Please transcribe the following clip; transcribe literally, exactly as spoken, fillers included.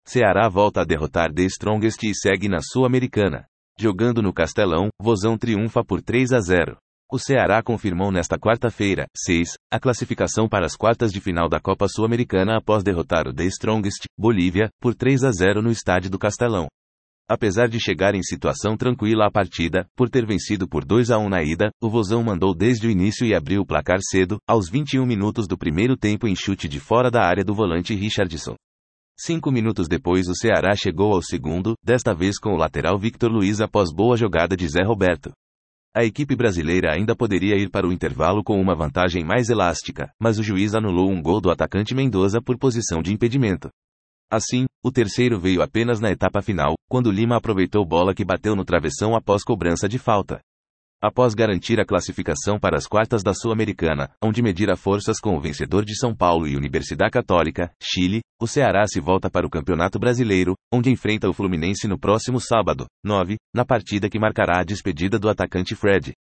Ceará volta a derrotar The Strongest e segue na Sul-Americana. Jogando no Castelão, Vozão triunfa por três a zero. O Ceará confirmou nesta quarta-feira, seis, a classificação para as quartas de final da Copa Sul-Americana após derrotar o The Strongest, Bolívia, por três a zero no estádio do Castelão. Apesar de chegar em situação tranquila à partida, por ter vencido por dois a um na ida, o Vozão mandou desde o início e abriu o placar cedo, aos vinte e um minutos do primeiro tempo em chute de fora da área do volante Richardson. Cinco minutos depois o Ceará chegou ao segundo, desta vez com o lateral Victor Luiz após boa jogada de Zé Roberto. A equipe brasileira ainda poderia ir para o intervalo com uma vantagem mais elástica, mas o juiz anulou um gol do atacante Mendoza por posição de impedimento. Assim, o terceiro veio apenas na etapa final, quando Lima aproveitou bola que bateu no travessão após cobrança de falta. Após garantir a classificação para as quartas da Sul-Americana, onde medirá forças com o vencedor de São Paulo e Universidade Católica, Chile, o Ceará se volta para o Campeonato Brasileiro, onde enfrenta o Fluminense no próximo sábado, nove, na partida que marcará a despedida do atacante Fred.